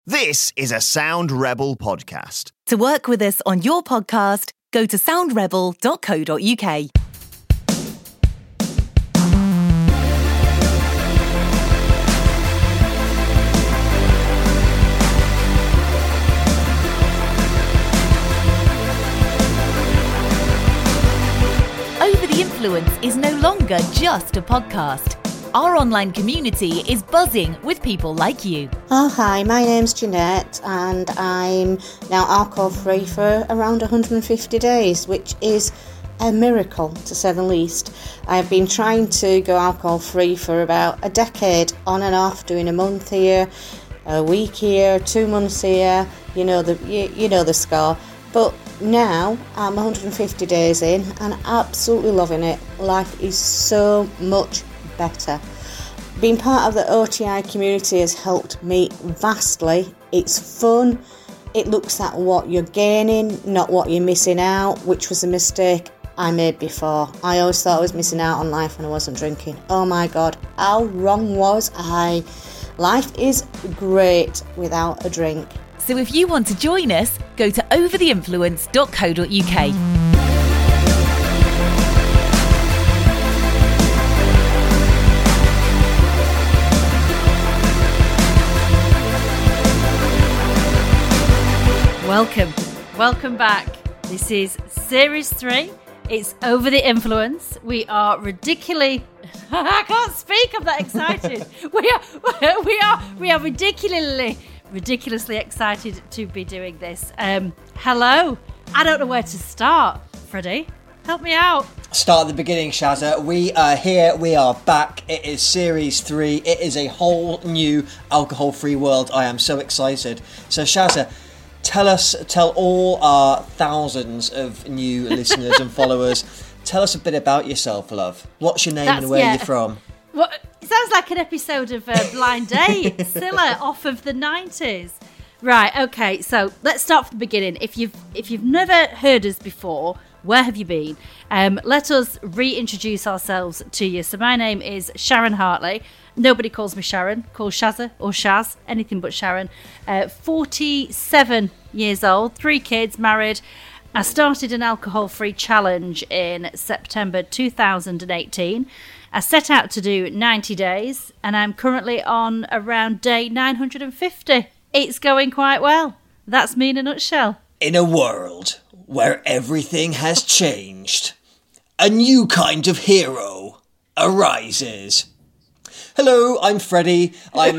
This is a Sound Rebel podcast. To work with us on your podcast, go to soundrebel.co.uk. Over the Influence is no longer just a podcast. Our online community is buzzing with people like you. Oh, hi, my name's Jeanette and I'm now alcohol-free for around 150 days, which is a miracle, to say the least. I've been trying to go alcohol-free for about a decade, on and off, doing a month here, a week here, 2 months here, you know the score. But now I'm 150 days in and absolutely loving it. Life is so much better. Being part of the OTI community has helped me vastly. It's fun. It looks at what you're gaining, not what you're missing out, which was a mistake I made before. I always thought I was missing out on life when I wasn't drinking. Oh my God, how wrong was I? Life is great without a drink. So if you want to join us, go to overtheinfluence.co.uk. Welcome back. This is Series 3. It's Over the Influence. We are ridiculously... I can't speak, I'm that excited. we are ridiculously excited to be doing this. Hello. I don't know where to start, Freddie. Help me out. Start at the beginning, Shazza. We are here, we are back. It is Series 3. It is a whole new alcohol-free world. I am so excited. So, Shazza, tell all our thousands of new listeners and followers, tell us a bit about yourself, love. What's your name and where you're from? What? It sounds like an episode of Blind Date, Scylla, off of the 90s. Right, okay, so let's start from the beginning. If you've never heard us before, where have you been? Let us reintroduce ourselves to you. So my name is Sharon Hartley. Nobody calls me Sharon. Call Shazza or Shaz, anything but Sharon. 47 years old, 3 kids, married. I started an alcohol-free challenge in September 2018. I set out to do 90 days, and I'm currently on around day 950. It's going quite well. That's me in a nutshell. In a world where everything has changed, a new kind of hero arises. Hello, I'm Freddie.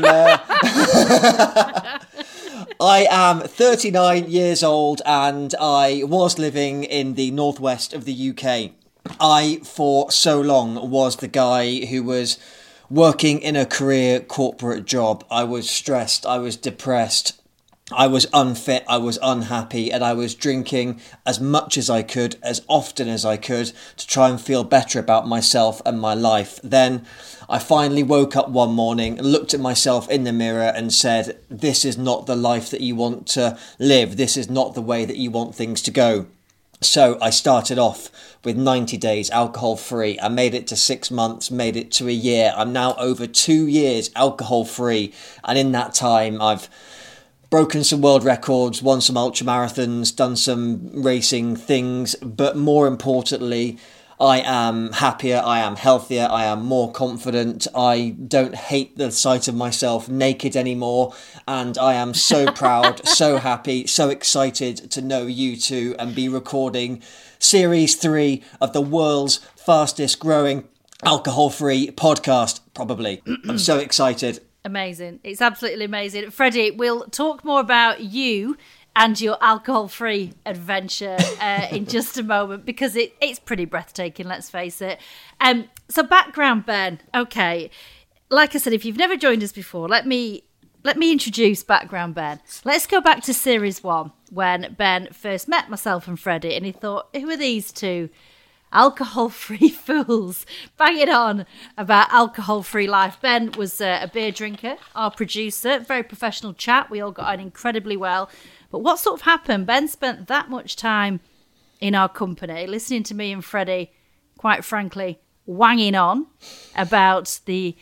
I am 39 years old and I was living in the northwest of the UK. I, for so long, was the guy who was working in a career corporate job. I was stressed, I was depressed, I was unfit, I was unhappy, and I was drinking as much as I could, as often as I could, to try and feel better about myself and my life. Then I finally woke up one morning and looked at myself in the mirror and said, this is not the life that you want to live. This is not the way that you want things to go. So I started off with 90 days alcohol-free. I made it to 6 months, made it to a year. I'm now over 2 years alcohol-free. And in that time, I've broken some world records, won some ultra marathons, done some racing things. But more importantly, I am happier, I am healthier, I am more confident, I don't hate the sight of myself naked anymore, and I am so proud, so happy, so excited to know you two and be recording Series 3 of the world's fastest growing alcohol-free podcast, probably. I'm so excited. Amazing. It's absolutely amazing. Freddie, we'll talk more about you and your alcohol-free adventure in just a moment, because it's pretty breathtaking, let's face it. So background, Ben. Okay, like I said, if you've never joined us before, let me introduce background Ben. Let's go back to Series 1, when Ben first met myself and Freddie, and he thought, who are these two alcohol-free fools banging on about alcohol-free life? Ben was a beer drinker, our producer, very professional chat. We all got on incredibly well. But what sort of happened? Ben spent that much time in our company, listening to me and Freddie, quite frankly, wanging on about the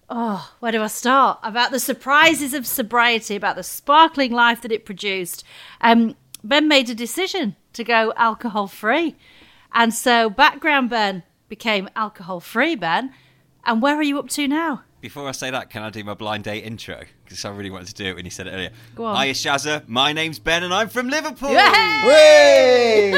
Oh, where do I start? About the surprises of sobriety, about the sparkling life that it produced. Ben made a decision to go alcohol-free. And so background Ben became alcohol-free Ben. And where are you up to now? Before I say that, can I do my blind date intro? Because I really wanted to do it when you said it earlier. Go on. Hiya, Shazza. My name's Ben and I'm from Liverpool. Way!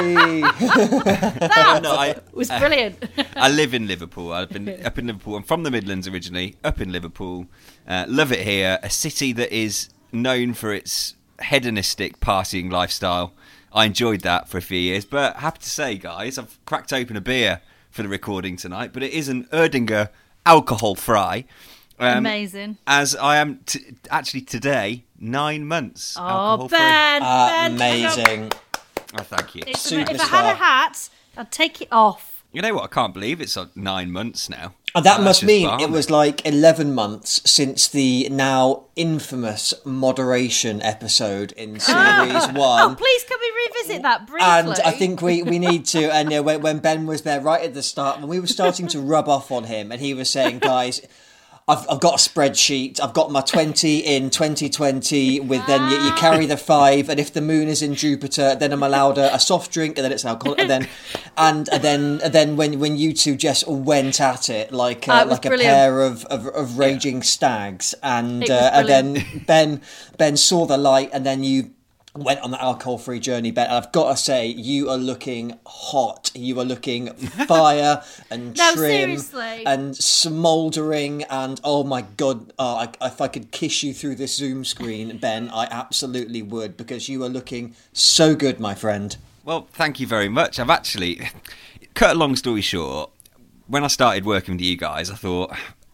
That was brilliant. I live in Liverpool. I've been up in Liverpool. I'm from the Midlands originally, up in Liverpool. Love it here. A city that is known for its hedonistic partying lifestyle. I enjoyed that for a few years. But happy to say, guys, I've cracked open a beer for the recording tonight. But it is an Erdinger alcohol-free. Amazing. As I am actually today 9 months alcohol-free. Ben. Amazing. Oh, thank you. If I had a hat, I'd take it off. You know what? I can't believe it's 9 months now. And that Oh, must that's mean just it balmy. was like 11 months since the now infamous moderation episode in Series 1. Oh, please can we revisit that briefly? And I think we need to. And when Ben was there right at the start, when we were starting to rub off on him, and he was saying, "Guys, I've got a spreadsheet. I've got my 20 in 2020. With then you carry the 5, and if the moon is in Jupiter, then I'm allowed a soft drink, and then it's alcohol, and then when you two just went at it like a brilliant. pair of raging stags, and It was then Ben saw the light, and then you went on the alcohol-free journey, Ben. And I've got to say, you are looking hot. You are looking fire and No, trim seriously. and smouldering. And oh my God, if I could kiss you through this Zoom screen, Ben, I absolutely would, because you are looking so good, my friend. Well, thank you very much. I've actually, cut a long story short, when I started working with you guys, I thought,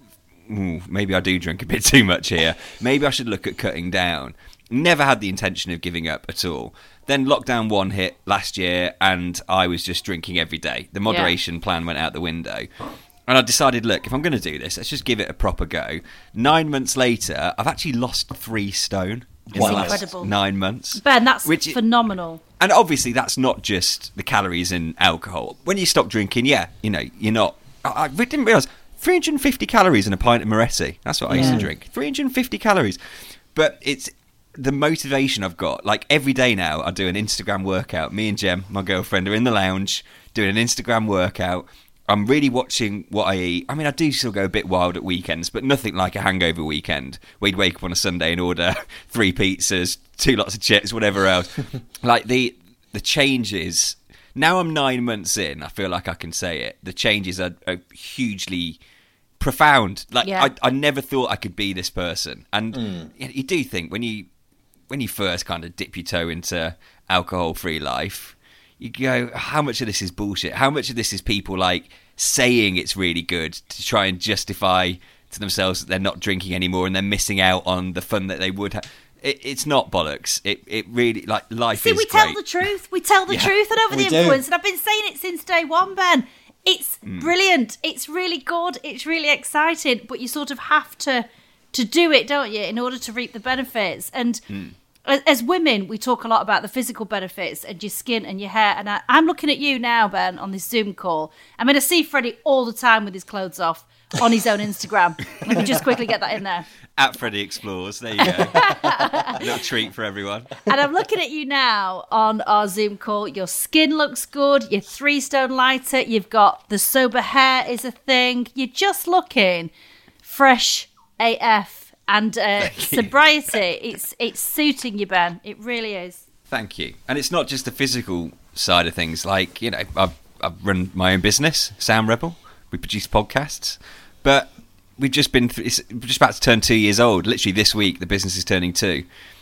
maybe I do drink a bit too much here. Maybe I should look at cutting down. Never had the intention of giving up at all. Then lockdown 1 hit last year and I was just drinking every day. The moderation plan went out the window. And I decided, look, if I'm going to do this, let's just give it a proper go. 9 months later, I've actually lost 3 stone in the last incredible. 9 months. Ben, that's phenomenal. And obviously that's not just the calories in alcohol. When you stop drinking, you're not... I didn't realise 350 calories in a pint of Moretti. That's what I used to drink. 350 calories. But it's the motivation I've got. Like every day now, I do an Instagram workout. Me and Jem, my girlfriend, are in the lounge doing an Instagram workout. I'm really watching what I eat. I mean, I do still go a bit wild at weekends, but nothing like a hangover weekend where you'd wake up on a Sunday and order 3 pizzas, 2 lots of chips, whatever else. Like the changes. Now I'm 9 months in, I feel like I can say it. The changes are hugely profound. Like I never thought I could be this person. And you do think when you first kind of dip your toe into alcohol-free life, you go, how much of this is bullshit? How much of this is people like saying it's really good to try and justify to themselves that they're not drinking anymore and they're missing out on the fun that they would have? It's not bollocks. It really, like, life is we great. tell the truth. We tell the truth and over the influence. And I've been saying it since day one, Ben. It's brilliant. It's really good. It's really exciting. But you sort of have to do it, don't you, in order to reap the benefits. And as women, we talk a lot about the physical benefits and your skin and your hair. And I'm looking at you now, Ben, on this Zoom call. I'm going to see Freddie all the time with his clothes off on his own Instagram. Let me just quickly get that in there. At Freddie Explores. There you go. A little treat for everyone. And I'm looking at you now on our Zoom call. Your skin looks good. You're 3 stone lighter. You've got the sober hair is a thing. You're just looking fresh AF. And sobriety, it's suiting you, Ben. It really is. Thank you. And it's not just the physical side of things. Like, you know, I've run my own business, Sound Rebel. We produce podcasts. But we've just been we're just about to turn 2 years old. Literally this week, the business is turning 2.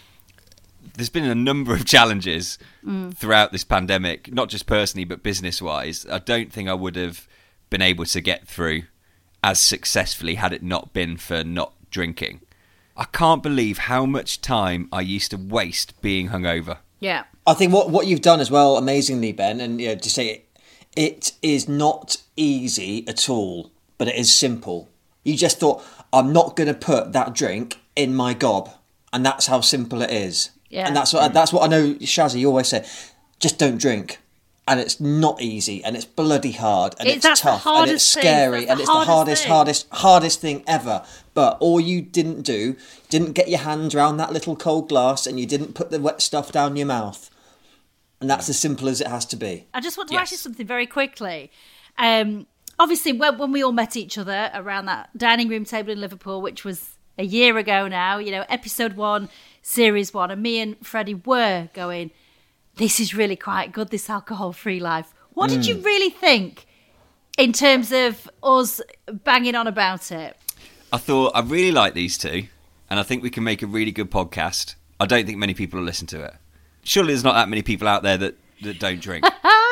There's been a number of challenges throughout this pandemic, not just personally, but business-wise. I don't think I would have been able to get through as successfully had it not been for not drinking. I can't believe how much time I used to waste being hungover. Yeah. I think what you've done as well, amazingly, Ben, and to say it is not easy at all, but it is simple. You just thought, I'm not going to put that drink in my gob, and that's how simple it is. Yeah. And that's what I know, Shazzy, you always say, just don't drink. And it's not easy, and it's bloody hard, and it's That's the tough, and it's hardest thing. scary, That's and the it's the hardest hardest thing ever. But all you didn't get your hand around that little cold glass, and you didn't put the wet stuff down your mouth. And that's as simple as it has to be. I just want to ask you something very quickly. Obviously, when we all met each other around that dining room table in Liverpool, which was a year ago now, episode 1, series 1, and me and Freddie were going, this is really quite good, this alcohol-free life. What did you really think in terms of us banging on about it? I thought I really like these two, and I think we can make a really good podcast. I don't think many people will listen to it. Surely there's not that many people out there that don't drink.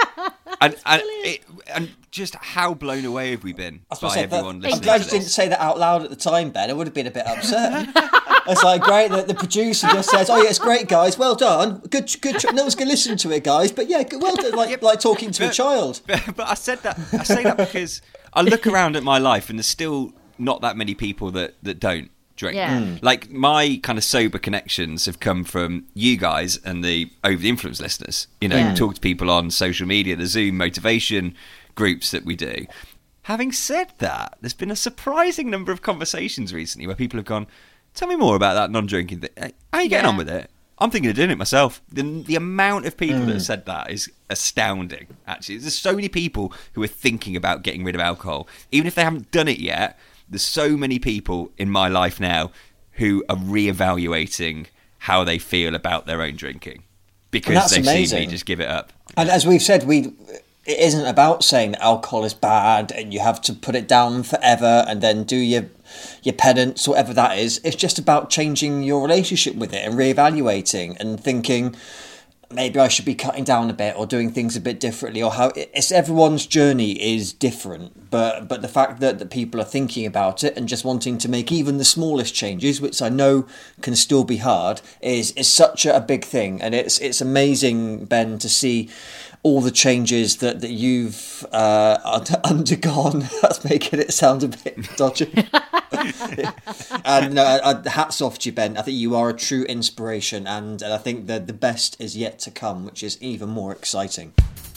and just how blown away have we been by everyone listening I'm glad to you didn't this? say that out loud at the time, Ben. I would have been a bit upset. It's like, great that the producer just says, oh yeah, it's great, guys, well done, good no one's going to listen to it, guys, but yeah, well done, like talking to a child. But I say that because I look around at my life and there's still not that many people that don't drink. Yeah. Like, my kind of sober connections have come from you guys and the Over the Influence listeners. Talk to people on social media, the Zoom motivation groups that we do. Having said that, there's been a surprising number of conversations recently where people have gone, tell me more about that non-drinking thing. How are you getting on with it? I'm thinking of doing it myself. The amount of people that have said that is astounding, actually. There's so many people who are thinking about getting rid of alcohol. Even if they haven't done it yet, there's so many people in my life now who are reevaluating how they feel about their own drinking because they've seen me just give it up. And as we've said, it isn't about saying that alcohol is bad and you have to put it down forever and then do your penance, whatever that is. It's just about changing your relationship with it and reevaluating and thinking, maybe I should be cutting down a bit or doing things a bit differently, or how it's everyone's journey is different. But the fact that people are thinking about it and just wanting to make even the smallest changes, which I know can still be hard, is such a big thing. And it's amazing, Ben, to see all the changes that you've undergone. That's making it sound a bit dodgy. And hats off to you, Ben. I think you are a true inspiration, and I think that the best is yet to come, which is even more exciting.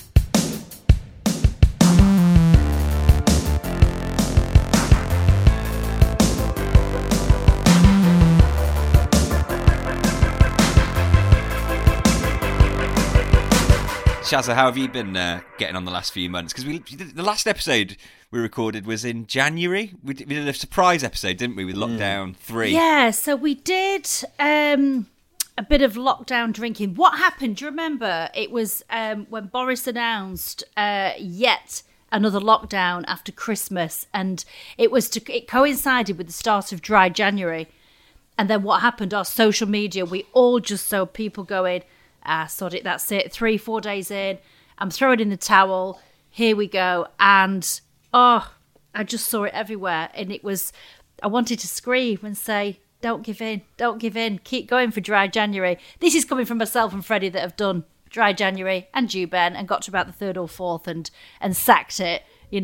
Shazza, how have you been getting on the last few months? Because the last episode we recorded was in January. We did a surprise episode, didn't we, with Lockdown 3? Yeah, so we did a bit of lockdown drinking. What happened? Do you remember? It was when Boris announced yet another lockdown after Christmas, and it coincided with the start of Dry January. And then what happened? Our social media, we all just saw people going, sod it, that's it. 3-4 days in, I'm throwing in the towel. Here we go. And I just saw it everywhere. And I wanted to scream and say, don't give in, keep going for Dry January. This is coming from myself and Freddie that have done Dry January, and you, Ben, and got to about the 3rd or 4th and sacked it,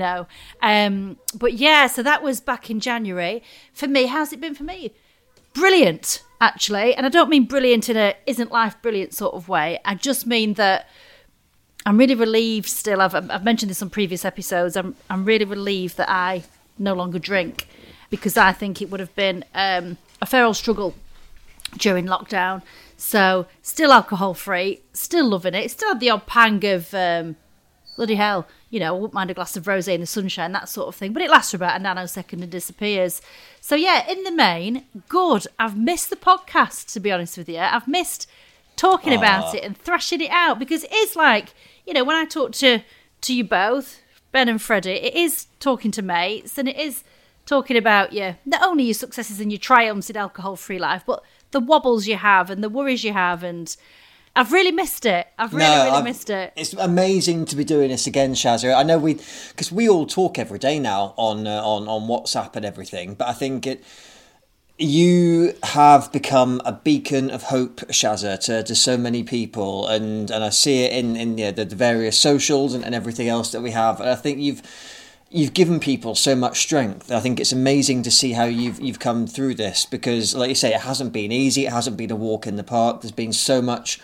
But yeah, so that was back in January. For me, how's it been for me? Brilliant, actually. And I don't mean brilliant in a isn't life brilliant sort of way. I just mean that I'm really relieved still. I've mentioned this on previous episodes. I'm really relieved that I no longer drink, because I think it would have been a fair old struggle during lockdown. So still alcohol free, still loving it. Still had the odd pang of bloody hell, I wouldn't mind a glass of rosé in the sunshine, that sort of thing. But it lasts for about a nanosecond and disappears. So yeah, in the main, good. I've missed the podcast, to be honest with you. I've missed talking about it and thrashing it out, because it is like, when I talk to you both, Ben and Freddie, it is talking to mates, and it is talking about not only your successes and your triumphs in alcohol-free life, but the wobbles you have and the worries you have, and I've really missed it. I've really missed it. It's amazing to be doing this again, Shazza. I know because we all talk every day now on WhatsApp and everything, but I think you have become a beacon of hope, Shazza, to so many people, and I see it in the various socials and everything else that we have, and I think you've given people so much strength. I think it's amazing to see how you've come through this, because, like you say, it hasn't been easy. It hasn't been a walk in the park. There's been so much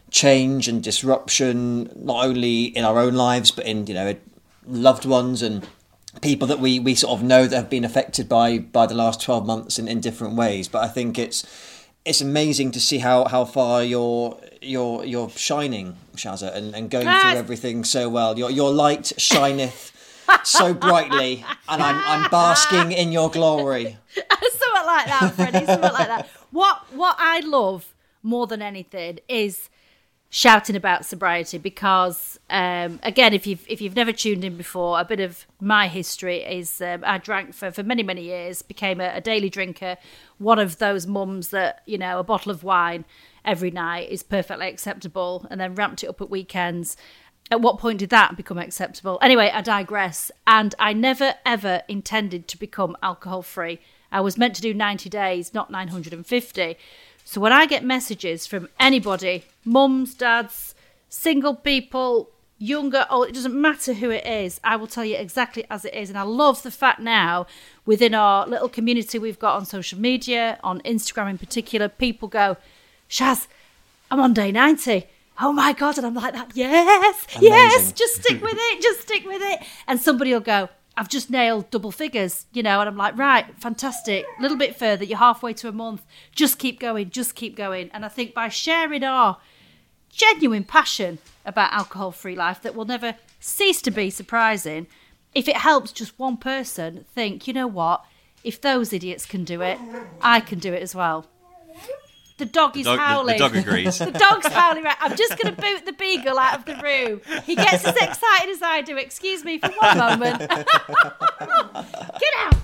change and disruption, not only in our own lives, but in, loved ones and people that we sort of know that have been affected by the last 12 months in different ways. But I think it's amazing to see how far you're shining, Shazza, and going through everything so well. Your light shineth so brightly, and I'm basking in your glory. Something like that, Freddie. Something like that. What I love more than anything is shouting about sobriety, because again, if you've never tuned in before, a bit of my history is I drank for many years, became a daily drinker, one of those mums that a bottle of wine every night is perfectly acceptable, and then ramped it up at weekends. At what point did that become acceptable? Anyway, I digress. And I never ever intended to become alcohol free. I was meant to do 90 days, not 950. So when I get messages from anybody, mums, dads, single people, younger, old, it doesn't matter who it is, I will tell you exactly as it is. And I love the fact now, within our little community we've got on social media, on Instagram in particular, people go, Shaz, I'm on day 90. Oh my God. And I'm like that. Yes, amazing. Yes, just stick with it. And somebody will go, I've just nailed double figures, and I'm like, right, fantastic. A little bit further, you're halfway to a month. Just keep going. And I think by sharing our genuine passion about alcohol-free life that will never cease to be surprising, if it helps just one person think, you know what, if those idiots can do it, I can do it as well. The dog is howling. The dog agrees. The dog's howling. Right. I'm just going to boot the beagle out of the room. He gets as excited as I do. Excuse me for one moment. Get out.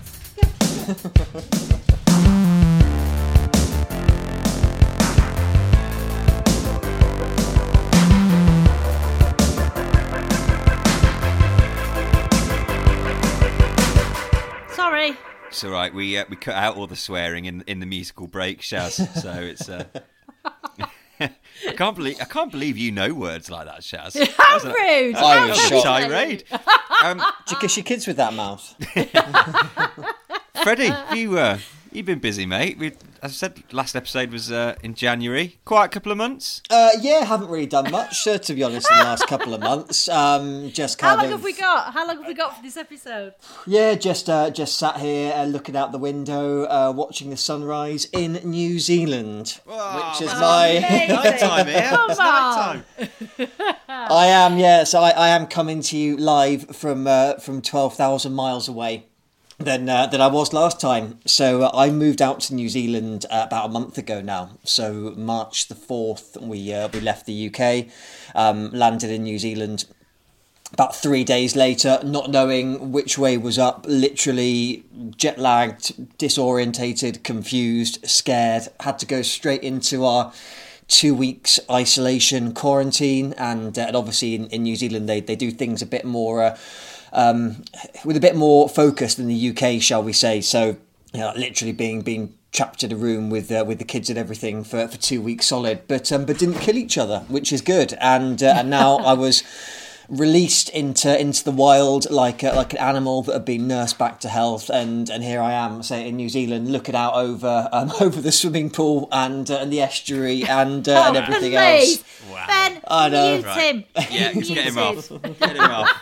Sorry. It's all right. We cut out all the swearing in the musical break, Shaz. So it's. I can't believe you know words like that, Shaz. How rude! I was shocked. Tirade. Do you kiss your kids with that mouth? Freddie, you've been busy, mate. As I said, last episode was in January. Quite a couple of months. Yeah, haven't really done much, to be honest, in the last couple of months. Just How long have we got? How long have we got for this episode? Yeah, just sat here looking out the window, watching the sunrise in New Zealand, which is my night time here. Come It's night time. I am, yeah. So I am coming to you live from 12,000 miles away than I was last time. So I moved out to New Zealand about a month ago now. So March the 4th, we left the UK, landed in New Zealand about 3 days later, not knowing which way was up, literally jet-lagged, disorientated, confused, scared, had to go straight into our 2 weeks isolation quarantine. And obviously in New Zealand, they do things a bit more... with a bit more focus than the UK, shall we say. So, literally being trapped in a room with the kids and everything for 2 weeks solid, but didn't kill each other, which is good. And now I was released into the wild like an animal that had been nursed back to health, and here I am, say, in New Zealand, looking out over the swimming pool and the estuary and everything else. Wow. Ben, I know. mute him. Yeah, get him off. Get him off.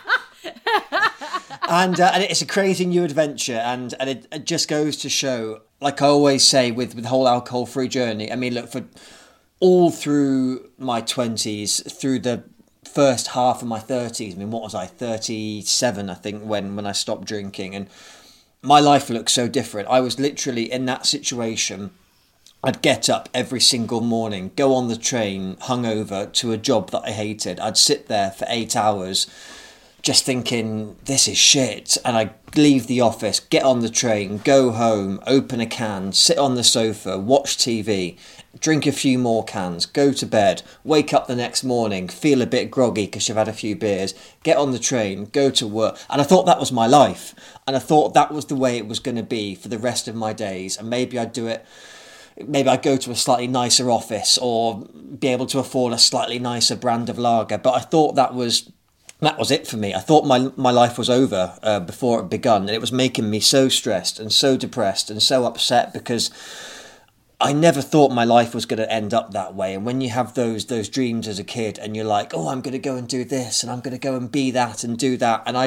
And it's a crazy new adventure, and it just goes to show, like I always say with the whole alcohol-free journey, I mean, look, for all through my 20s, through the first half of my 30s, I mean, what was I, 37, I think, when I stopped drinking, and my life looked so different. I was literally in that situation. I'd get up every single morning, go on the train, hungover, to a job that I hated. I'd sit there for 8 hours, just thinking, this is shit. And I leave the office, get on the train, go home, open a can, sit on the sofa, watch TV, drink a few more cans, go to bed, wake up the next morning, feel a bit groggy because you've had a few beers, get on the train, go to work. And I thought that was my life. And I thought that was the way it was going to be for the rest of my days. And maybe I'd do it. Maybe I'd go to a slightly nicer office or be able to afford a slightly nicer brand of lager. But I thought that was it for me. I thought my life was over before it begun, and it was making me so stressed and so depressed and so upset because I never thought my life was going to end up that way. And when you have those dreams as a kid and you're like, oh, I'm going to go and do this and I'm going to go and be that and do that. And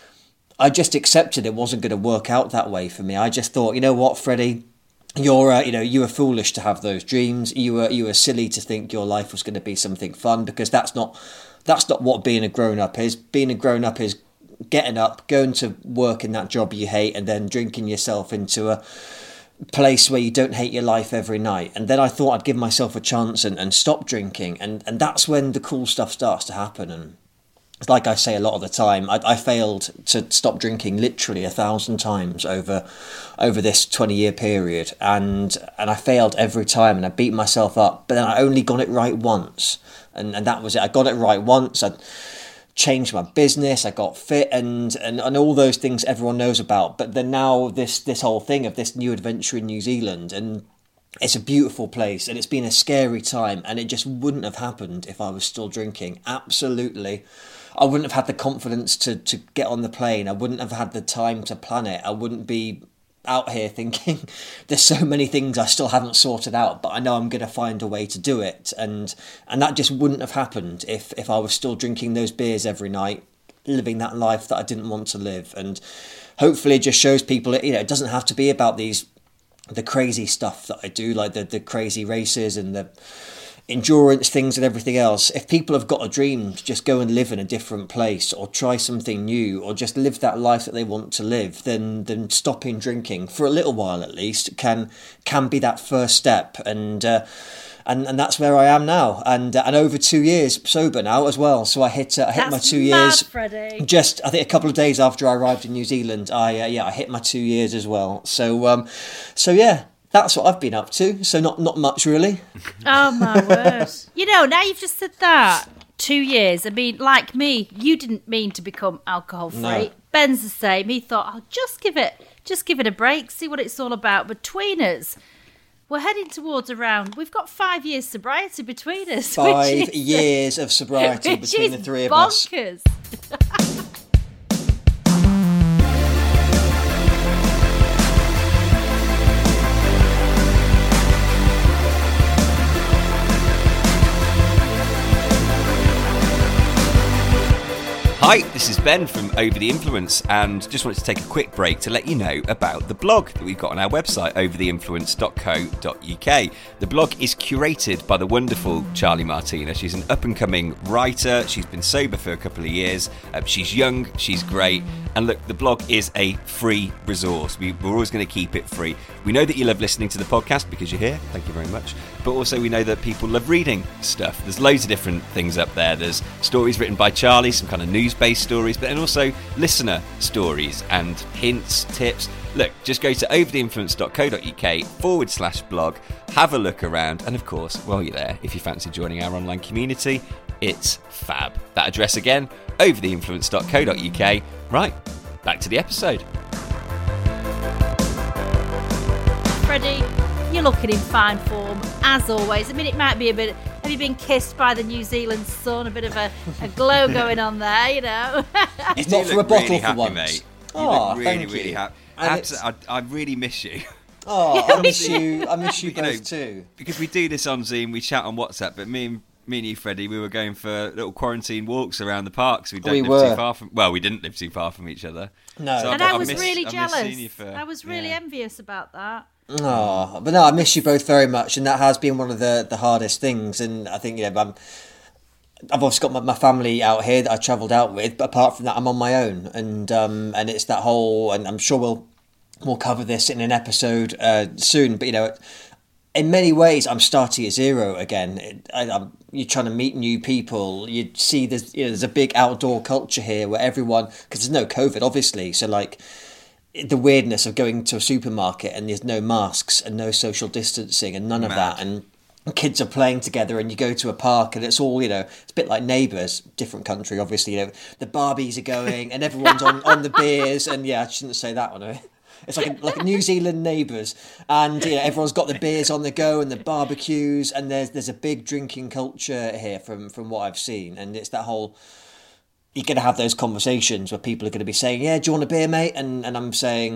I just accepted it wasn't going to work out that way for me. I just thought, you know what, Freddie, you were foolish to have those dreams. You were silly to think your life was going to be something fun, because that's not what being a grown-up is. Being a grown-up is getting up, going to work in that job you hate, and then drinking yourself into a place where you don't hate your life every night. And then I thought I'd give myself a chance and stop drinking, and that's when the cool stuff starts to happen. And like I say a lot of the time, I failed to stop drinking literally 1,000 times over this 20-year period, and I failed every time, and I beat myself up. But then I only got it right once, and that was it. I got it right once. I changed my business, I got fit, and all those things everyone knows about. But then now this whole thing of this new adventure in New Zealand, and it's a beautiful place, and it's been a scary time, and it just wouldn't have happened if I was still drinking. Absolutely. I wouldn't have had the confidence to get on the plane. I wouldn't have had the time to plan it. I wouldn't be out here thinking there's so many things I still haven't sorted out, but I know I'm going to find a way to do it. And that just wouldn't have happened if I was still drinking those beers every night, living that life that I didn't want to live. And hopefully it just shows people, it doesn't have to be about the crazy stuff that I do, like the crazy races and the endurance things and everything else. If people have got a dream to just go and live in a different place, or try something new, or just live that life that they want to live, then stopping drinking for a little while at least can be that first step. And that's where I am now, and over 2 years sober now as well. So I hit my 2 years. Freddie. Just I think a couple of days after I arrived in New Zealand, I hit my 2 years as well. So yeah. That's what I've been up to, so not much really. Oh my word. Now you've just said that. 2 years. I mean, like me, you didn't mean to become alcohol free. No. Ben's the same. He thought, I'll just give it a break, see what it's all about. Between us, we're heading towards we've got 5 years sobriety between us. 5 years of sobriety between the three of us. Bonkers. Hi, this is Ben from Over the Influence, and just wanted to take a quick break to let you know about the blog that we've got on our website, overtheinfluence.co.uk. The blog is curated by the wonderful Charlie Martina. She's an up-and-coming writer. She's been sober for a couple of years. She's young, she's great, and look, the blog is a free resource. We're always going to keep it free. We know that you love listening to the podcast because you're here. Thank you very much. But also we know that people love reading stuff. There's loads of different things up there. There's stories written by Charlie, some kind of news-based stories, but then also listener stories and hints, tips. Look, just go to overtheinfluence.co.uk/blog, have a look around, and of course, while you're there, if you fancy joining our online community, it's fab. That address again, overtheinfluence.co.uk. Right, back to the episode. Freddie, you're looking in fine form, as always. I mean, it might be a bit... Have you been kissed by the New Zealand sun? A bit of a glow going on there, It's not for a bottle really for happy, once. mate. You Oh, look really, thank really you. happy. I really miss you. Oh, I miss you. I miss you both too. Because we do this on Zoom, we chat on WhatsApp, but me and you, Freddie, we were going for little quarantine walks around the parks. We didn't live too far from each other. No. So And I was really jealous. I was really yeah. envious about that. Oh, but no, I miss you both very much, and that has been one of the hardest things. And I think I've obviously got my family out here that I travelled out with, but apart from that, I'm on my own, and it's that whole. And I'm sure we'll cover this in an episode soon. But in many ways, I'm starting at zero again. You're trying to meet new people. You see, there's a big outdoor culture here where everyone, because there's no COVID, obviously, so like. The weirdness of going to a supermarket and there's no masks and no social distancing and none of that, and kids are playing together, and you go to a park and it's all, it's a bit like Neighbours, different country obviously, the Barbies are going and everyone's on the beers, and I shouldn't say that one. It's like a New Zealand Neighbours, and everyone's got the beers on the go and the barbecues, and there's a big drinking culture here from what I've seen, and it's that whole. You're going to have those conversations where people are going to be saying, yeah, do you want a beer, mate? And I'm saying,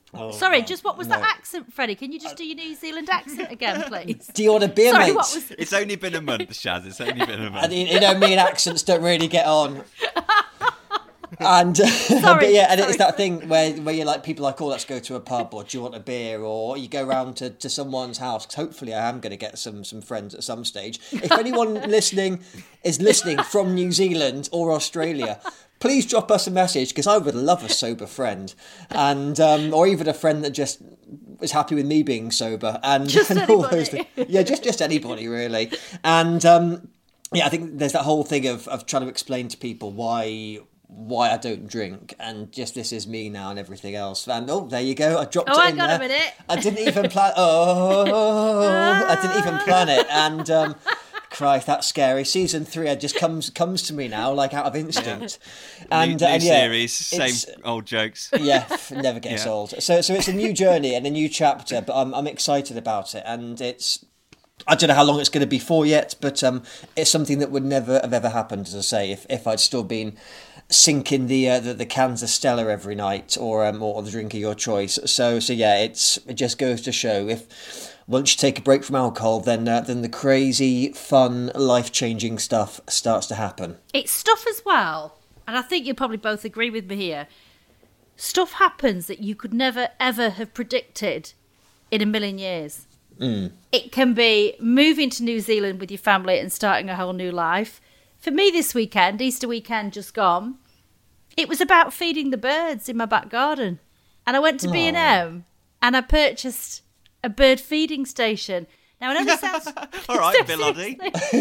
Sorry, just what was that accent, Freddie? Can you just do your New Zealand accent again, please? Do you want a beer, Sorry, mate? what was It's only been a month, Shaz. It's only been a month. You know, me and accents don't really get on. And Sorry, but yeah, and sorry. it's that thing where you're like, people are like, oh, let's go to a pub, or do you want a beer, or you go round to someone's house. 'Cause hopefully, I am going to get some friends at some stage. If anyone is listening from New Zealand or Australia, please drop us a message, because I would love a sober friend, and or even a friend that just is happy with me being sober, and, Just and all those anybody. things. Yeah, just anybody really, and yeah, I think there's that whole thing of trying to explain to people why I don't drink, and just this is me now and everything else. And there you go, I dropped it in hang on there. a minute. I didn't even plan. I didn't even plan it, and Christ, that's scary. Season 3 just comes to me now, like out of instinct. And new yeah, series, same it's- old jokes. Yeah, never gets Yeah. old. So it's a new journey and a new chapter, but I'm excited about it, and I don't know how long it's going to be for yet, but it's something that would never have ever happened, as I say, if I'd still been sinking the cans of Stella every night, or the drink of your choice. So yeah, it just goes to show, if once you take a break from alcohol, then the crazy, fun, life-changing stuff starts to happen. It's stuff as well, and I think you'll probably both agree with me here. Stuff happens that you could never, ever have predicted in a million years. It can be moving to New Zealand with your family and starting a whole new life. For me this weekend, Easter weekend just gone, it was about feeding the birds in my back garden. And I went to B&M and I purchased a bird feeding station. Now, I know this sounds... All right, Bill-Oddie.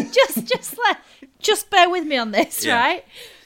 just bear with me on this, Yeah. right?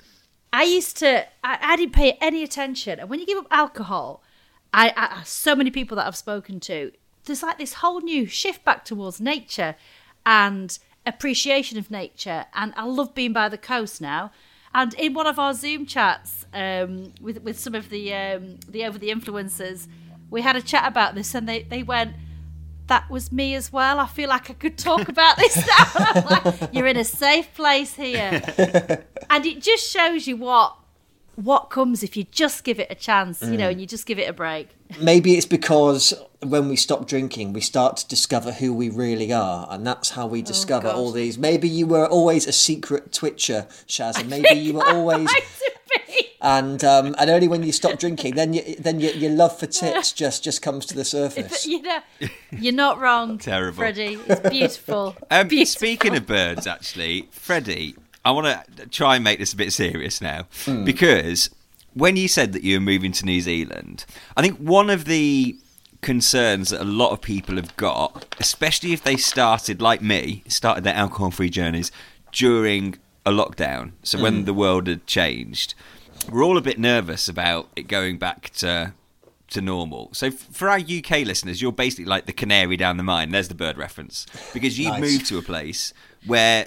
I didn't pay any attention. And when you give up alcohol, I so many people that I've spoken to, there's like this whole new shift back towards nature and appreciation of nature. And I love being by the coast now. And in one of our Zoom chats with some of the Over the Influencers, we had a chat about this, and they went, that was me as well. I feel like I could talk about this now. I'm like, you're in a safe place here. And it just shows you what comes if you just give it a chance, you know, and you just give it a break. Maybe it's because when we stop drinking, we start to discover who we really are, and that's how we discover God. all these. Maybe you were always a secret twitcher, Shaz, and maybe you were always. Right to be. And only when you stop drinking, then your love for tits just comes to the surface. You know, you're not wrong, Terrible. Freddie. It's beautiful. Beautiful. Speaking of birds, actually, Freddie, I want to try and make this a bit serious now, because when you said that you were moving to New Zealand, I think one of the concerns that a lot of people have got, especially if they started, like me, started their alcohol-free journeys during a lockdown, so when the world had changed, we're all a bit nervous about it going back to normal. So for our UK listeners, you're basically like the canary down the mine. There's the bird reference, because you've Nice. moved to a place where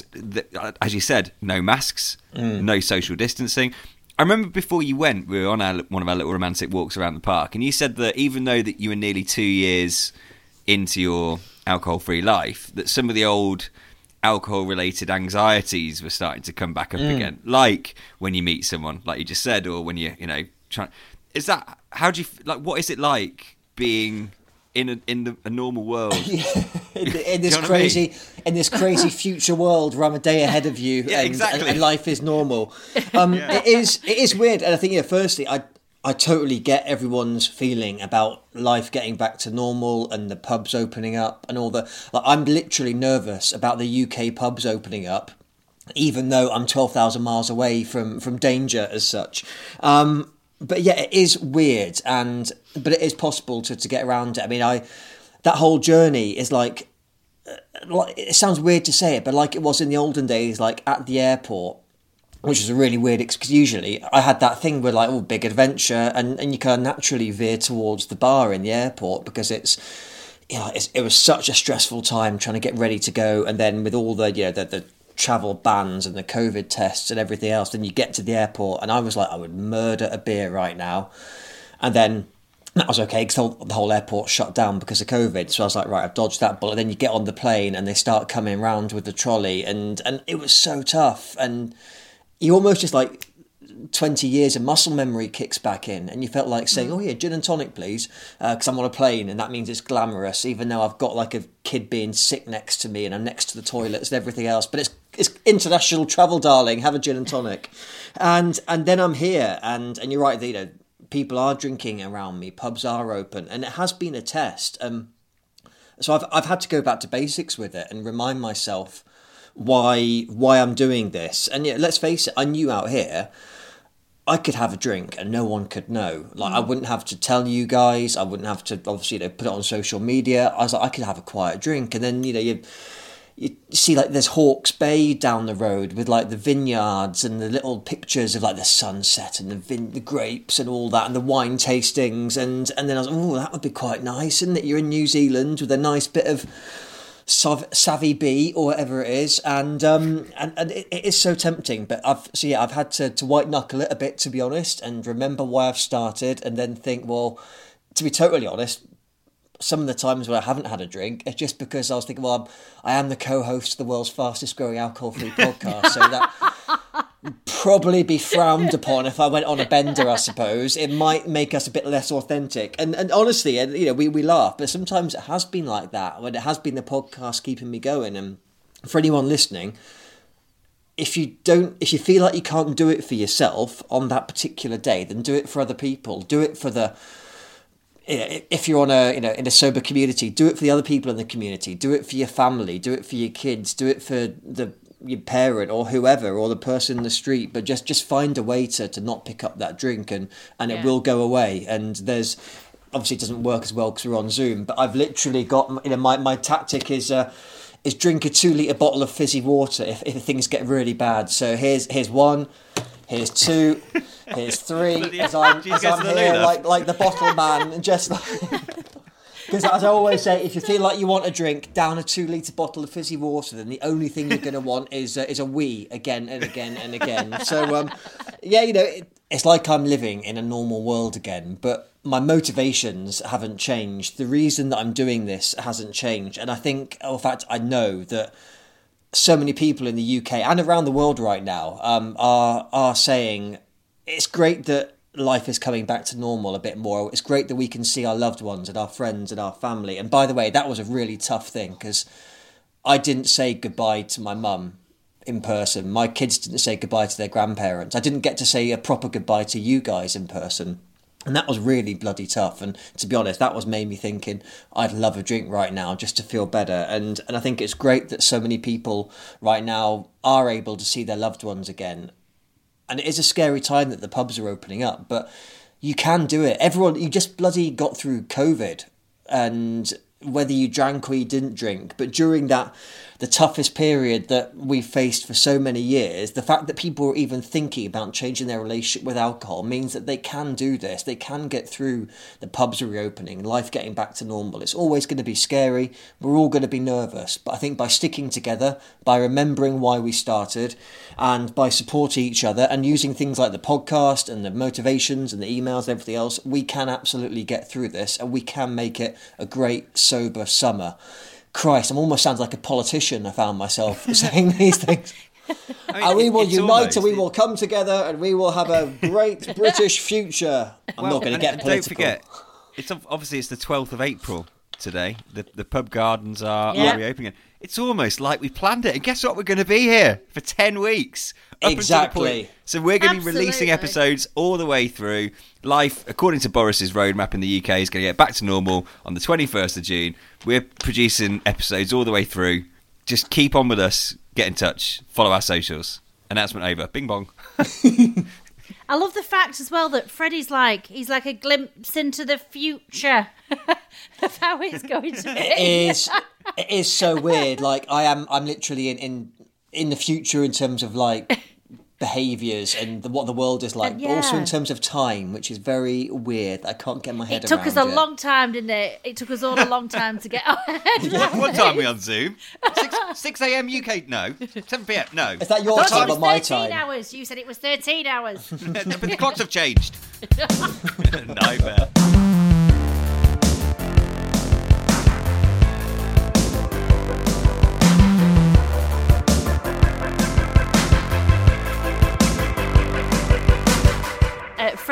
as you said, no masks, no social distancing. I remember before you went, we were on one of our little romantic walks around the park, and you said that even though that you were nearly 2 years into your alcohol-free life, that some of the old alcohol-related anxieties were starting to come back up again, like when you meet someone, like you just said, or when you try. Is that how do you like? What is it like being in a normal world? in this know what I mean? in this crazy future world where I'm a day ahead of you, Yeah, and, exactly. and life is normal. It is weird, and I think firstly, I totally get everyone's feeling about life getting back to normal and the pubs opening up and all the. Like, I'm literally nervous about the UK pubs opening up, even though I'm 12,000 miles away from danger as such. But yeah, it is weird, but it is possible to get around it. I mean, that whole journey is like it sounds weird to say it, but like it was in the olden days, like at the airport, which is a really weird, because usually I had that thing where like, big adventure, and you kind of naturally veer towards the bar in the airport, because it was such a stressful time trying to get ready to go, and then with all the travel bans and the COVID tests and everything else, then you get to the airport, and I was like, I would murder a beer right now. And then that was okay, because the whole airport shut down because of COVID, so I was like, right, I've dodged that bullet. Then you get on the plane and they start coming round with the trolley, and it was so tough, and you almost just like 20 years of muscle memory kicks back in, and you felt like saying, oh yeah, gin and tonic please, because I'm on a plane and that means it's glamorous, even though I've got like a kid being sick next to me and I'm next to the toilets and everything else, but it's international travel, darling, have a gin and tonic. And then I'm here, and you're right, you know, people are drinking around me, pubs are open, and it has been a test. So I've had to go back to basics with it and remind myself why I'm doing this. And yeah, let's face it, I knew out here I could have a drink and no one could know. Like, I wouldn't have to tell you guys, I wouldn't have to obviously, you know, put it on social media. I was like, I could have a quiet drink. And then, you know, you see, like, there's Hawke's Bay down the road with like the vineyards and the little pictures of like the sunset and the grapes and all that and the wine tastings, and then I was like, oh, that would be quite nice, isn't it? You're in New Zealand with a nice bit of Savvy Bee or whatever it is, and it is so tempting. But I've had to white knuckle it a bit, to be honest, and remember why I've started, and then think, well, to be totally honest, some of the times where I haven't had a drink, it's just because I was thinking, well, I am the co-host of the world's fastest growing alcohol-free podcast, so that would probably be frowned upon if I went on a bender, I suppose. It might make us a bit less authentic. And honestly, you know, we laugh, but sometimes it has been like that, when it has been the podcast keeping me going. And for anyone listening, if you feel like you can't do it for yourself on that particular day, then do it for other people. Do it for the... If you're on in a sober community, do it for the other people in the community. Do it for your family. Do it for your kids. Do it for your parent or whoever, or the person in the street. But just find a way to not pick up that drink, and it will go away. And there's obviously it doesn't work as well because we're on Zoom. But I've literally got, you know, my tactic is drink a 2-litre bottle of fizzy water if things get really bad. So here's one. Here's 2, here's 3, as I'm here like the bottle man, just like... Because as I always say, if you feel like you want a drink, down a 2-litre bottle of fizzy water, then the only thing you're going to want is a wee again and again and again. So, yeah, you know, it's like I'm living in a normal world again, but my motivations haven't changed. The reason that I'm doing this hasn't changed. And I think, in fact, I know that so many people in the UK and around the world right now are saying it's great that life is coming back to normal a bit more. It's great that we can see our loved ones and our friends and our family. And by the way, that was a really tough thing, because I didn't say goodbye to my mum in person. My kids didn't say goodbye to their grandparents. I didn't get to say a proper goodbye to you guys in person. And that was really bloody tough. And to be honest, that was made me thinking I'd love a drink right now just to feel better. And I think it's great that so many people right now are able to see their loved ones again. And it is a scary time that the pubs are opening up, but you can do it. You just bloody got through COVID, and whether you drank or you didn't drink, but during the toughest period that we've faced for so many years, the fact that people are even thinking about changing their relationship with alcohol means that they can do this. They can get through the pubs reopening, life getting back to normal. It's always going to be scary. We're all going to be nervous. But I think by sticking together, by remembering why we started, and by supporting each other and using things like the podcast and the motivations and the emails and everything else, we can absolutely get through this, and we can make it a great, sober summer. Christ, I'm almost sounds like a politician. I found myself saying these things. I mean, and we will unite, and we will come together, and we will have a great British future. I'm not going to get political. Don't forget, it's the 12th of April today. The pub gardens are reopening. It's almost like we planned it. And guess what? We're going to be here for 10 weeks. Exactly. So we're going to be releasing episodes all the way through. Life, according to Boris's roadmap in the UK, is going to get back to normal on the 21st of June. We're producing episodes all the way through. Just keep on with us. Get in touch. Follow our socials. Announcement over. Bing bong. I love the fact as well that Freddie's he's like a glimpse into the future of how it's going to be. It is so weird. Like I'm literally in the future in terms of like behaviours and what the world is like, but also in terms of time, which is very weird. I can't get my head around it. It took us a long time, didn't it? It took us all a long time to get our head around What time are we on Zoom? 6 a.m. UK? No. 7 p.m. No. Is that your time or my time? 13 hours. You said it was 13 hours. But the clocks have changed. Nightmare.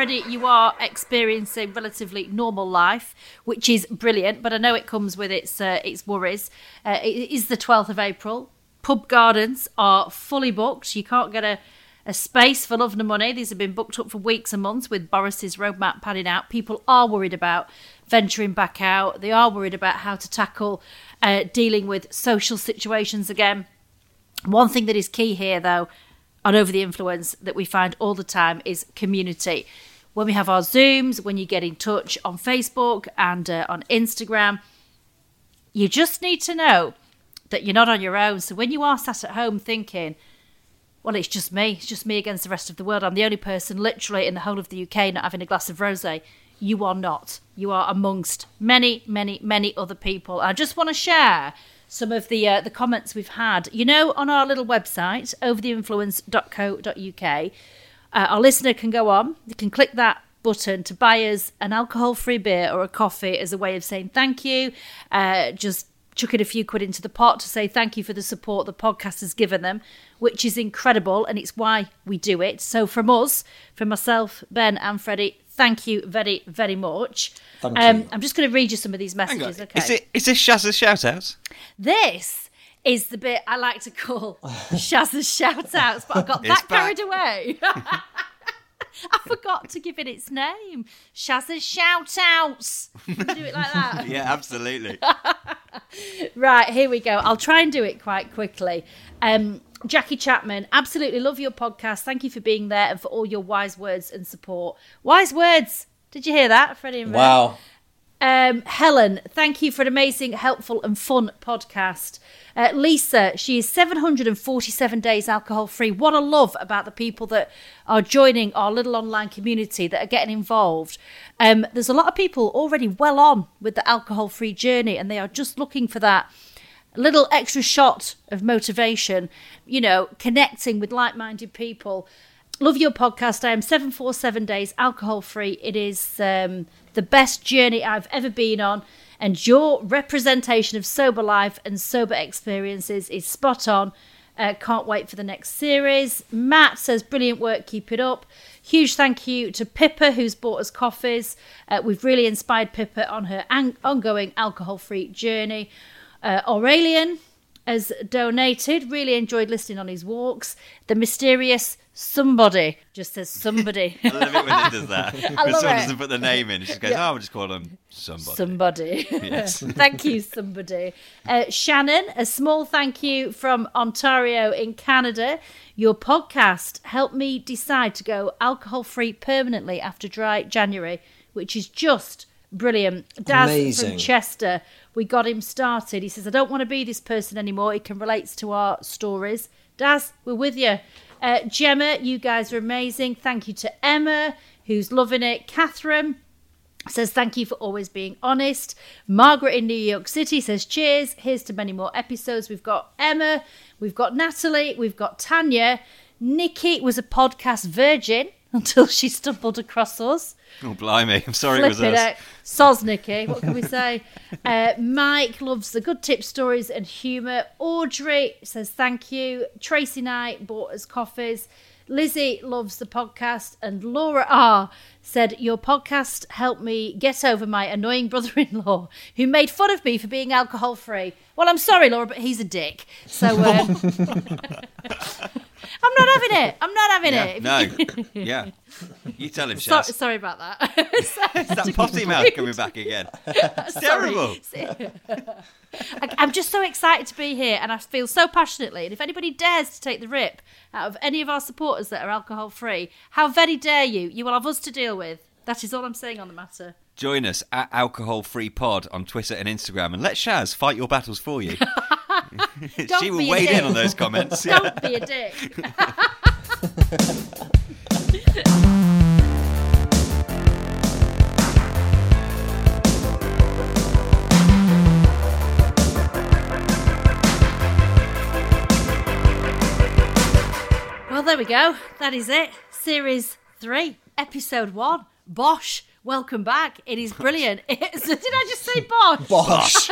Freddie, you are experiencing relatively normal life, which is brilliant, but I know it comes with its worries. It is the 12th of April. Pub gardens are fully booked. You can't get a space for love nor money. These have been booked up for weeks and months with Boris's roadmap padding out. People are worried about venturing back out. They are worried about how to tackle dealing with social situations again. One thing that is key here, though, on Over the Influence that we find all the time is community. When we have our Zooms, when you get in touch on Facebook and on Instagram, you just need to know that you're not on your own. So when you are sat at home thinking, well, it's just me against the rest of the world, I'm the only person literally in the whole of the UK not having a glass of rosé, you are not. You are amongst many, many, many other people. I just want to share some of the comments we've had. You know, on our little website, overtheinfluence.co.uk, our listener can go on, you can click that button to buy us an alcohol-free beer or a coffee as a way of saying thank you. Just chucking a few quid into the pot to say thank you for the support the podcast has given them, which is incredible, and it's why we do it. So from us, from myself, Ben and Freddie, thank you very, very much. Thank you. I'm just going to read you some of these messages. Okay. Is this Shazza's shout-outs? This is the bit I like to call Shazza's shout-outs, but I got that carried away. I forgot to give it its name. Shazza's shout-outs. Can we do it like that? Yeah, absolutely. Right, here we go. I'll try and do it quite quickly. Jackie Chapman, absolutely love your podcast. Thank you for being there and for all your wise words and support. Wise words. Did you hear that, Freddie and Ren? Wow. Helen, thank you for an amazing, helpful and fun podcast. Lisa, she is 747 days alcohol-free. What I love about the people that are joining our little online community that are getting involved. There's a lot of people already well on with the alcohol-free journey, and they are just looking for that little extra shot of motivation, you know, connecting with like-minded people. Love your podcast. I am 747 days alcohol-free. It is the best journey I've ever been on, and your representation of sober life and sober experiences is spot on. Can't wait for the next series. Matt says, brilliant work, keep it up. Huge thank you to Pippa, who's bought us coffees. We've really inspired Pippa on her ongoing alcohol-free journey. Aurelian has donated, really enjoyed listening on his walks. The mysterious somebody just says somebody. I love it when it does that. I When love someone it. doesn't put the name in, she just goes, Yeah. oh, we'll just call them somebody. Somebody. Yes. Thank you, somebody. Shannon, a small thank you from Ontario in Canada. Your podcast helped me decide to go alcohol-free permanently after dry January, which is just brilliant. Daz Amazing. from Chester, we got him started. He says, I don't want to be this person anymore. He can relate to our stories. Daz, we're with you. Gemma, you guys are amazing. Thank you to Emma, who's loving it. Catherine says, thank you for always being honest. Margaret in New York City says, cheers. Here's to many more episodes. We've got Emma, we've got Natalie, we've got Tanya. Nikki was a podcast virgin until she stumbled across us. Oh, blimey. I'm sorry it was Flip it us. out. Soz Nikki, what can we say? Mike loves the good tips, stories and humour. Audrey says thank you. Tracy Knight bought us coffees. Lizzie loves the podcast. And Laura R said, your podcast helped me get over my annoying brother-in-law who made fun of me for being alcohol-free. Well, I'm sorry, Laura, but he's a dick. So I'm not having it. I'm not having it. No. Yeah. You tell him, Shaz. Sorry about that. It's that potty mouth coming back again. It's terrible. I'm just so excited to be here, and I feel so passionately. And if anybody dares to take the rip out of any of our supporters that are alcohol-free, how very dare you? You will have us to deal with. That is all I'm saying on the matter. Join us at Alcohol Free Pod on Twitter and Instagram, and let Shaz fight your battles for you. She will be a wade dick. in on those comments. Don't be a dick. Well, there we go. That is it. Series 3, Episode 1. Bosh. Welcome back. It is brilliant. Did I just say bosh? Bosh.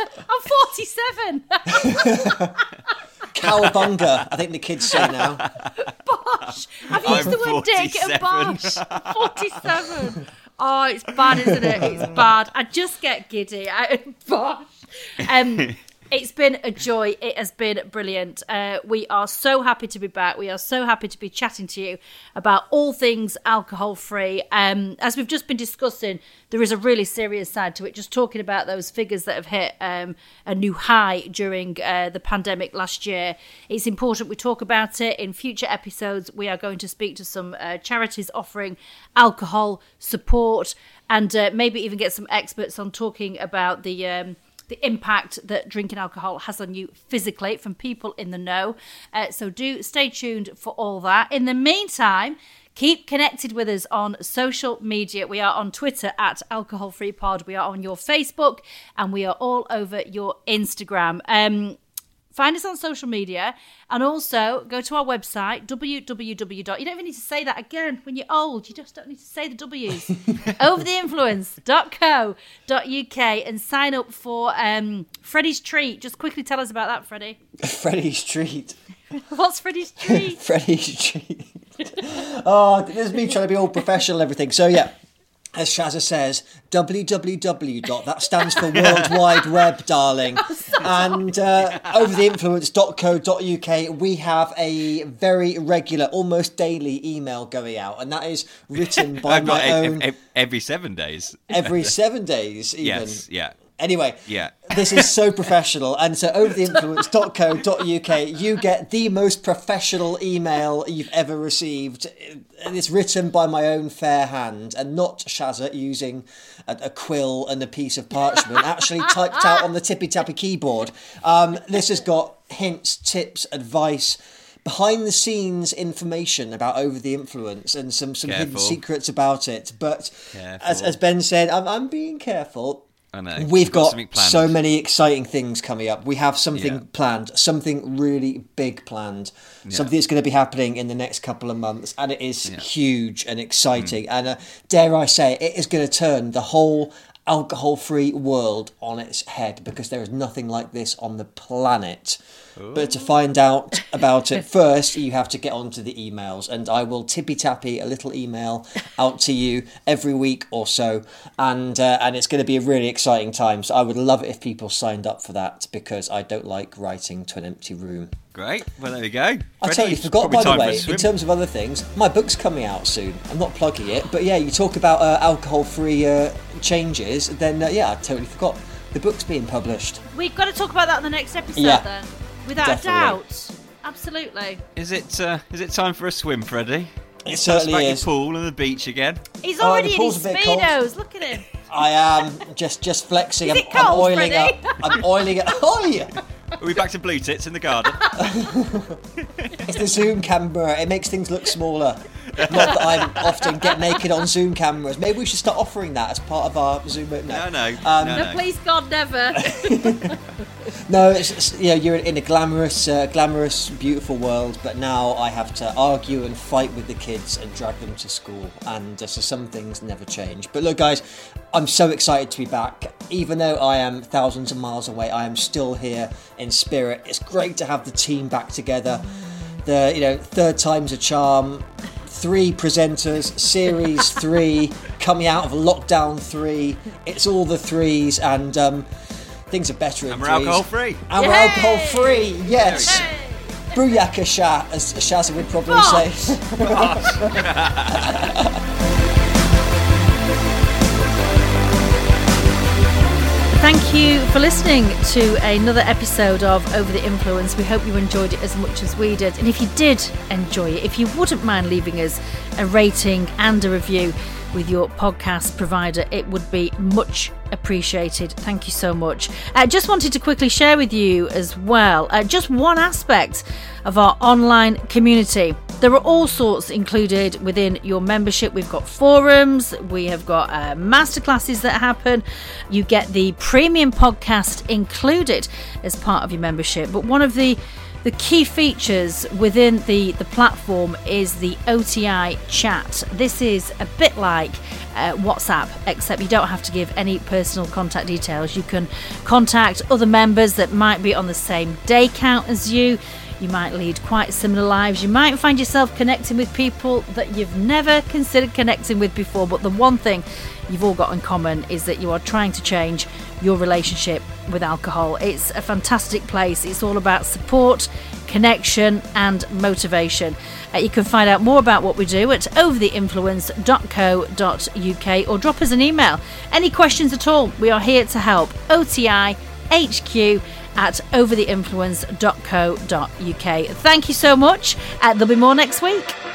I'm 47. Cowabunga, I think the kids say now. Bosh. Bosh. I've used the word dick and bosh. 47. Oh, it's bad, isn't it? It's bad. I just get giddy. Bosh. It's been a joy. It has been brilliant. We are so happy to be back. We are so happy to be chatting to you about all things alcohol-free. As we've just been discussing, there is a really serious side to it. Just talking about those figures that have hit a new high during the pandemic last year. It's important we talk about it. In future episodes, we are going to speak to some charities offering alcohol support and maybe even get some experts on talking about the impact that drinking alcohol has on you physically from people in the know. So do stay tuned for all that. In the meantime, keep connected with us on social media. We are on Twitter at Alcohol Free Pod. We are on your Facebook and we are all over your Instagram. Find us on social media and also go to our website, www. You don't even need to say that again when you're old. You just don't need to say the W's. overtheinfluence.co.uk and sign up for Freddie's Treat. Just quickly tell us about that, Freddie. Freddie's Treat. What's Freddie's Treat? Freddie's Treat. Oh, this is me trying to be all professional and everything. So, yeah. As Shazza says, www. That stands for World Wide Web, darling. And overtheinfluence.co.uk, we have a very regular, almost daily email going out. And that is written by my own... Every 7 days. Every 7 days, even. Yes, yeah. Anyway, yeah. This is so professional. And so overtheinfluence.co.uk, you get the most professional email you've ever received. And it's written by my own fair hand and not Shazza using a quill and a piece of parchment, actually typed out on the tippy-tappy keyboard. This has got hints, tips, advice, behind-the-scenes information about Over the Influence and some hidden secrets about it. But as Ben said, I'm being careful. I know. We've got so many exciting things coming up. We have something planned, something really big planned, something that's going to be happening in the next couple of months, and it is huge and exciting. And dare I say, it is going to turn the whole alcohol-free world on its head, because there is nothing like this on the planet. Ooh. But to find out about it first, you have to get onto the emails, and I will tippy-tappy a little email out to you every week or so, and it's going to be a really exciting time. So I would love it if people signed up for that, because I don't like writing to an empty room. Great. Well, there we go. I totally forgot, by the way, in terms of other things, my book's coming out soon. I'm not plugging it, but yeah, you talk about alcohol-free changes, then I totally forgot. The book's being published. We've got to talk about that on the next episode then. Without a doubt. Absolutely. Is it time for a swim, Freddie? It certainly is. Your pool and the beach again. He's already in his Speedos. Look at him. I am just flexing. Is it cold, I'm oiling Freddie? up. I'm oiling it. Oh yeah. Are we back to blue tits in the garden? It's the Zoom camera. It makes things look smaller. Not that I often get naked on Zoom cameras. Maybe we should start offering that as part of our Zoom. No. Please God, never. No, it's you're in a glamorous, beautiful world, but now I have to argue and fight with the kids and drag them to school, and so some things never change. But look, guys, I'm so excited to be back. Even though I am thousands of miles away, I am still here in spirit. It's great to have the team back together. The third time's a charm. 3 presenters, series 3, coming out of lockdown 3. It's all the 3s, and things are better in 3s. And we're alcohol-free. And we're alcohol-free, yes. Booyaka Shah, as Shazza would probably say. Thank you for listening to another episode of Over the Influence. We hope you enjoyed it as much as we did. And if you did enjoy it, if you wouldn't mind leaving us a rating and a review with your podcast provider, it would be much appreciated. Thank you so much. Just wanted to quickly share with you as well just one aspect of our online community. There are all sorts included within your membership. We've got forums, we have got masterclasses that happen. You get the premium podcast included as part of your membership. But one of the key features within the platform is the OTI chat. This is a bit like WhatsApp, except you don't have to give any personal contact details. You can contact other members that might be on the same day count as you. You might lead quite similar lives. You might find yourself connecting with people that you've never considered connecting with before. But the one thing you've all got in common is that you are trying to change your relationship with alcohol. It's a fantastic place. It's all about support, connection and motivation. You can find out more about what we do at overtheinfluence.co.uk or drop us an email. Any questions at all, we are here to help. OTIHQ@overtheinfluence.co.uk. Thank you so much. There'll be more next week.